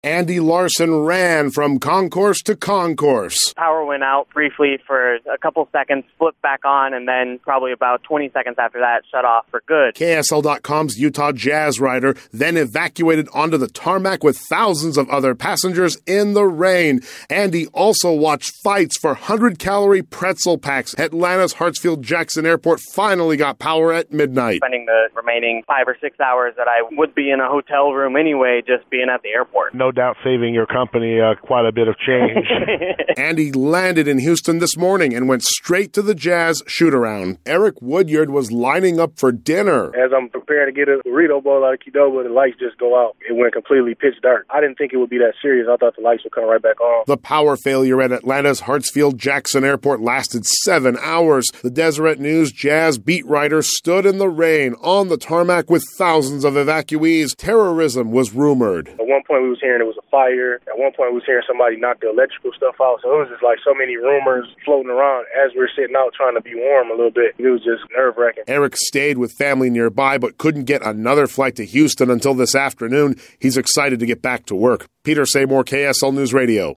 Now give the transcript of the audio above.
Andy Larson ran from concourse to concourse. Power went out briefly for a couple seconds, flipped back on, and then probably about 20 seconds after that, shut off for good. KSL.com's Utah Jazz rider then evacuated onto the tarmac with thousands of other passengers in the rain. Andy also watched fights for 100-calorie pretzel packs. Atlanta's Hartsfield-Jackson Airport finally got power at midnight. Spending the remaining 5 or 6 hours that I would be in a hotel room anyway, just being at the airport. No doubt saving your company quite a bit of change. Andy landed in Houston this morning and went straight to the Jazz shoot-around. Eric Woodyard was lining up for dinner. As I'm preparing to get a burrito bowl out of Qdoba, the lights just go out. It went completely pitch dark. I didn't think it would be that serious. I thought the lights would come right back on. The power failure at Atlanta's Hartsfield-Jackson Airport lasted 7 hours. The Deseret News Jazz beat writer stood in the rain on the tarmac with thousands of evacuees. Terrorism was rumored. At one point we was hearing it was a fire. At one point we was hearing somebody knock the electrical stuff out. So it was just like so many rumors floating around as we were sitting out trying to be warm a little bit. It was just nerve-wracking. Eric stayed with family nearby but couldn't get another flight to Houston until this afternoon. He's excited to get back to work. Peter Seymour, KSL News Radio.